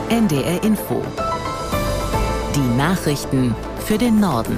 NDR Info. Die Nachrichten für den Norden.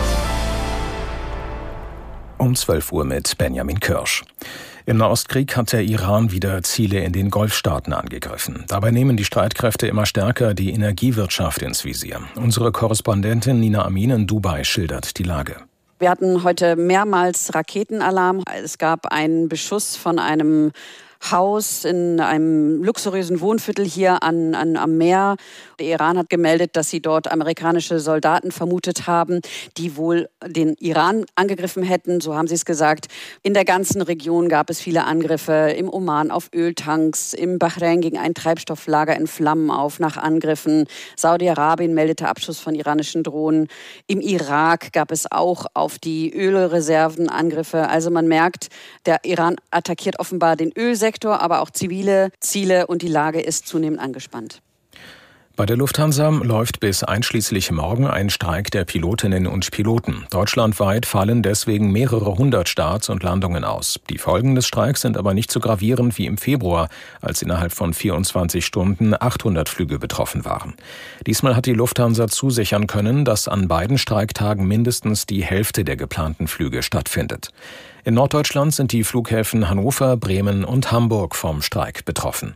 Um 12 Uhr mit Benjamin Kirsch. Im Nahostkrieg hat der Iran wieder Ziele in den Golfstaaten angegriffen. Dabei nehmen die Streitkräfte immer stärker die Energiewirtschaft ins Visier. Unsere Korrespondentin Nina Amin in Dubai schildert die Lage. Wir hatten heute mehrmals Raketenalarm. Es gab einen Beschuss von einem Haus in einem luxuriösen Wohnviertel hier am Meer. Der Iran hat gemeldet, dass sie dort amerikanische Soldaten vermutet haben, die wohl den Iran angegriffen hätten. So haben sie es gesagt. In der ganzen Region gab es viele Angriffe. Im Oman auf Öltanks, im Bahrain ging ein Treibstofflager in Flammen auf nach Angriffen. Saudi-Arabien meldete Abschuss von iranischen Drohnen. Im Irak gab es auch auf die Ölreserven Angriffe. Also man merkt, der Iran attackiert offenbar den Ölsektor, aber auch zivile Ziele und die Lage ist zunehmend angespannt. Bei der Lufthansa läuft bis einschließlich morgen ein Streik der Pilotinnen und Piloten. Deutschlandweit fallen deswegen mehrere hundert Starts und Landungen aus. Die Folgen des Streiks sind aber nicht so gravierend wie im Februar, als innerhalb von 24 Stunden 800 Flüge betroffen waren. Diesmal hat die Lufthansa zusichern können, dass an beiden Streiktagen mindestens die Hälfte der geplanten Flüge stattfindet. In Norddeutschland sind die Flughäfen Hannover, Bremen und Hamburg vom Streik betroffen.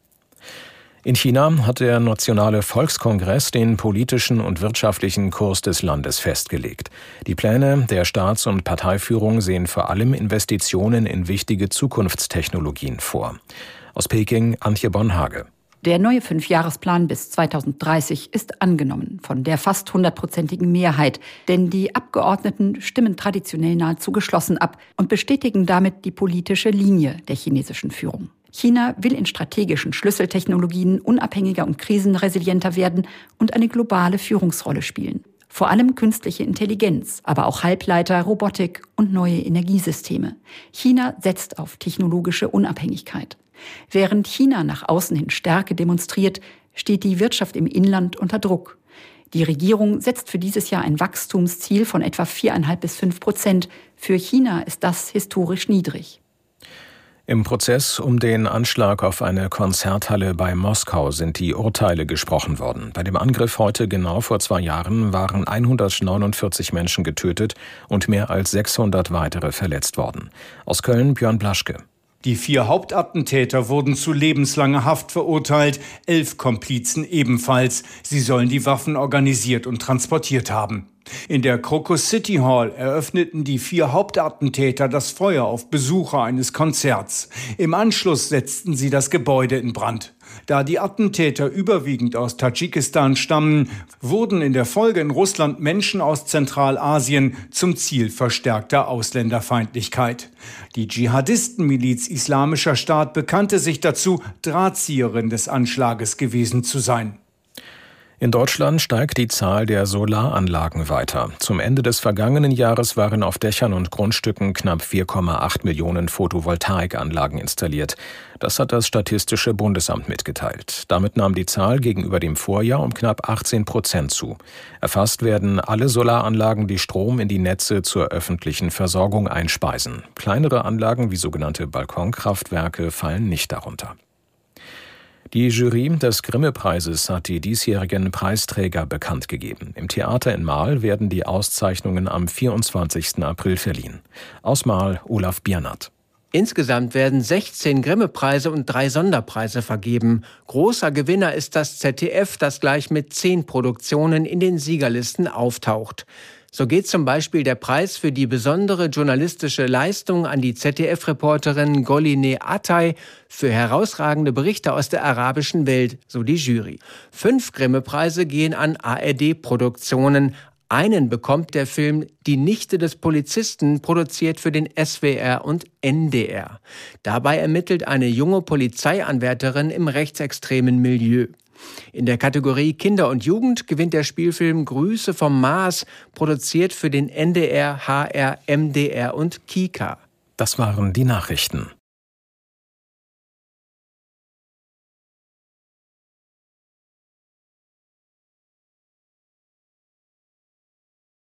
In China hat der Nationale Volkskongress den politischen und wirtschaftlichen Kurs des Landes festgelegt. Die Pläne der Staats- und Parteiführung sehen vor allem Investitionen in wichtige Zukunftstechnologien vor. Aus Peking Antje Bonhage. Der neue 5-Jahresplan bis 2030 ist angenommen von der fast 100-prozentigen Mehrheit, denn die Abgeordneten stimmen traditionell nahezu geschlossen ab und bestätigen damit die politische Linie der chinesischen Führung. China will in strategischen Schlüsseltechnologien unabhängiger und krisenresilienter werden und eine globale Führungsrolle spielen. Vor allem künstliche Intelligenz, aber auch Halbleiter, Robotik und neue Energiesysteme. China setzt auf technologische Unabhängigkeit. Während China nach außen hin Stärke demonstriert, steht die Wirtschaft im Inland unter Druck. Die Regierung setzt für dieses Jahr ein Wachstumsziel von etwa 4,5 bis 5%. Für China ist das historisch niedrig. Im Prozess um den Anschlag auf eine Konzerthalle bei Moskau sind die Urteile gesprochen worden. Bei dem Angriff heute genau vor 2 Jahren waren 149 Menschen getötet und mehr als 600 weitere verletzt worden. Aus Köln Björn Blaschke. Die 4 Hauptattentäter wurden zu lebenslanger Haft verurteilt, 11 Komplizen ebenfalls. Sie sollen die Waffen organisiert und transportiert haben. In der Crocus City Hall eröffneten die 4 Hauptattentäter das Feuer auf Besucher eines Konzerts. Im Anschluss setzten sie das Gebäude in Brand. Da die Attentäter überwiegend aus Tadschikistan stammen, wurden in der Folge in Russland Menschen aus Zentralasien zum Ziel verstärkter Ausländerfeindlichkeit. Die Dschihadistenmiliz Islamischer Staat bekannte sich dazu, Drahtzieherin des Anschlages gewesen zu sein. In Deutschland steigt die Zahl der Solaranlagen weiter. Zum Ende des vergangenen Jahres waren auf Dächern und Grundstücken knapp 4,8 Millionen Photovoltaikanlagen installiert. Das hat das Statistische Bundesamt mitgeteilt. Damit nahm die Zahl gegenüber dem Vorjahr um knapp 18% zu. Erfasst werden alle Solaranlagen, die Strom in die Netze zur öffentlichen Versorgung einspeisen. Kleinere Anlagen wie sogenannte Balkonkraftwerke fallen nicht darunter. Die Jury des Grimme-Preises hat die diesjährigen Preisträger bekannt gegeben. Im Theater in Marl werden die Auszeichnungen am 24. April verliehen. Aus Marl Olaf Biernat. Insgesamt werden 16 Grimme-Preise und 3 Sonderpreise vergeben. Großer Gewinner ist das ZDF, das gleich mit 10 Produktionen in den Siegerlisten auftaucht. So geht zum Beispiel der Preis für die besondere journalistische Leistung an die ZDF-Reporterin Goline Atay für herausragende Berichte aus der arabischen Welt, so die Jury. 5 Grimme-Preise gehen an ARD-Produktionen. Einen bekommt der Film Die Nichte des Polizisten, produziert für den SWR und NDR. Dabei ermittelt eine junge Polizeianwärterin im rechtsextremen Milieu. In der Kategorie Kinder und Jugend gewinnt der Spielfilm Grüße vom Mars, produziert für den NDR, HR, MDR und KIKA. Das waren die Nachrichten.